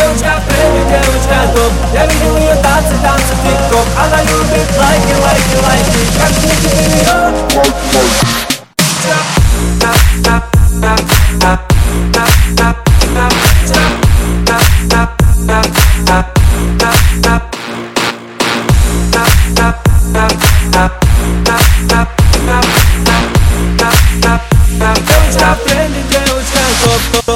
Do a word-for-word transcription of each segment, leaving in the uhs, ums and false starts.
Девочка премия, девочка топ. Я видел ее танцы, танцы, тик-топ. Она любит лайки, лайки, лайки. Как же мне теперь ее? Девочка премия, девочка топ.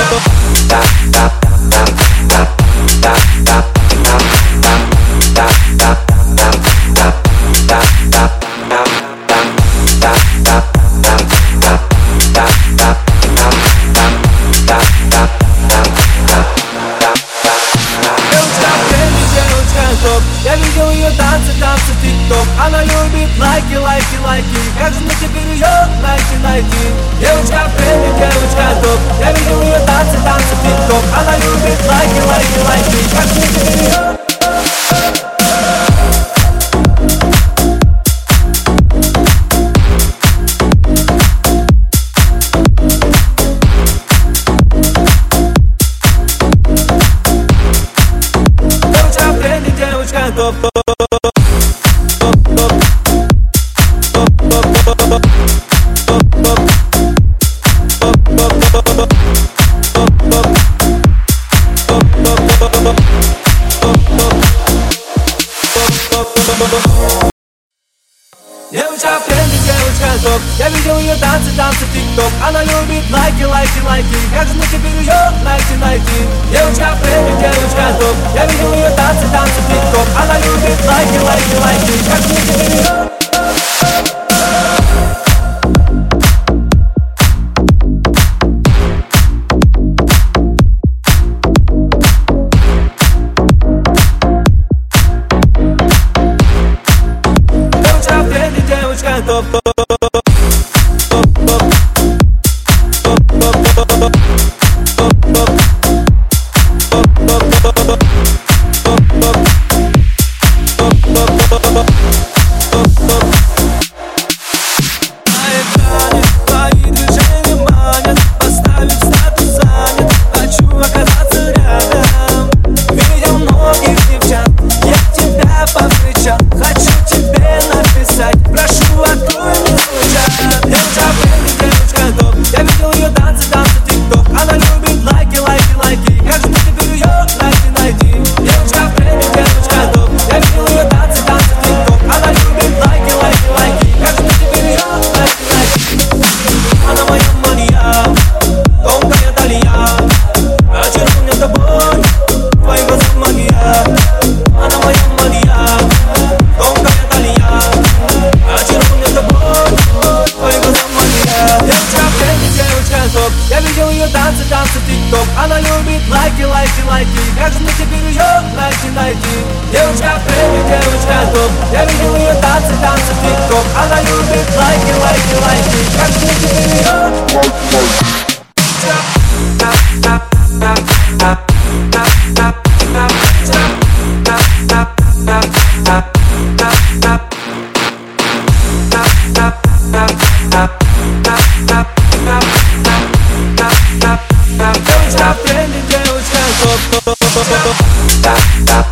Я видел ее танцы, танцы, тик-топ. Она любит лайки, лайки, лайки. Как же мне теперь ее найти, найти? Девочка премия, девочка топ. Я видел ее танцы, танцы, тик-топ. Она любит лайки, лайки, лайки. Как же мне теперь ее? Топ, топ, девочка премия, девочка топ. Я видел ее танцы, танцы, тик-топ. Она любит лайки, лайки, лайки. Как же мне теперь ее найти, найти? Девочка премия, девочка топ. Я видел ее танцы, танцы, тик-топ. Она любит лайки, лайки, лайки. Как же мне теперь ее? Топ, топ, твои движения манят. Поставить статус занят. Хочу оказаться рядом. Видел многих девчат, я тебя повстречал. Хочу тебе написать, прошу, открой мне свой чат. Девочка премия, девочка топ. Я видел ее танцы, танцы, тик-топ. Она любит лайки, лайки, лайки. Как же мне теперь ее найти, найти? Девочка премия, девочка топ. Я видел ее танцы, танцы, тик-топ. Она любит лайки, лайки, лайки. Как же мне теперь ее найти, найти? Она моя мания, тонкая талия. Очарован я тобой, твои глаза магия. Она моя мания, тонкая талия. Очарован я тобой, твои глаза магия. Девочка премия, девочка топ. Я видел ее танцы, танцы, тик-топ. Она любит лайки, лайки, лайки. Как же мне теперь ее найти, найти? Девочка премия, девочка топ. Я видел ее танцы, танцы, тик-топ. Она любит лайки, лайки, лайки. Как же мне теперь ее? Девочка премия, девочка топ, топ, топ, топ.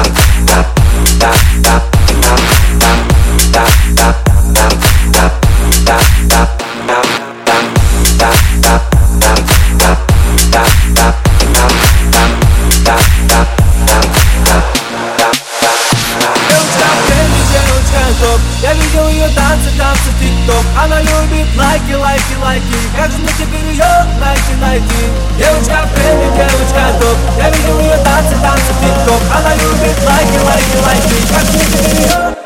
Я видел ее танцы, танцы, тик-топ. Она любит лайки, лайки, лайки. Как же мне теперь ее найти, найти? Девочка премия, девочка топ. Я видел ее танцы, танцы, тик-топ. Она любит лайки, лайки, лайки. Как же мне теперь ее?